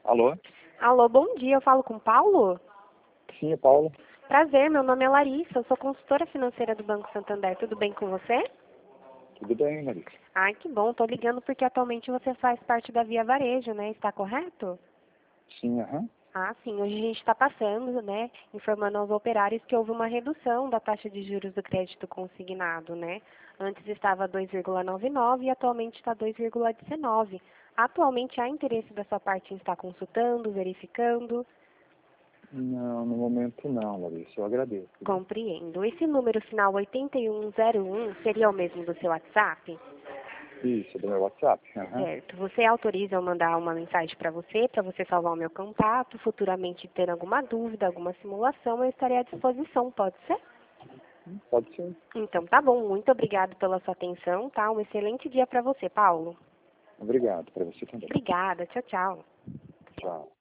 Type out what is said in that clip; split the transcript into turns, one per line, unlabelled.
Alô?
Alô, bom dia. Eu falo com o Paulo?
Sim, é Paulo.
Prazer, meu nome é Larissa. Eu sou consultora financeira do Banco Santander. Tudo bem com você?
Tudo bem, Larissa?
Ai, que bom. Tô ligando porque atualmente você faz parte da Via Varejo, né? Está correto?
Sim, aham.
Ah, sim. Hoje a gente está passando, né? Informando aos operários que houve uma redução da taxa de juros do crédito consignado, né? Antes estava 2,99 e atualmente está 2,19. Atualmente há interesse da sua parte em estar consultando, verificando?
Não, no momento não, Larissa. Eu agradeço.
Compreendo. Esse número final 8101 seria o mesmo do seu WhatsApp?
Isso, do meu WhatsApp. Aham.
Certo. Você autoriza eu mandar uma mensagem para você salvar o meu contato, futuramente ter alguma dúvida, alguma simulação, eu estarei à disposição, pode ser?
Pode ser.
Então tá bom, muito obrigado pela sua atenção, tá? Um excelente dia para você, Paulo.
Obrigado, para você também.
Obrigada, tchau, tchau.
Tchau.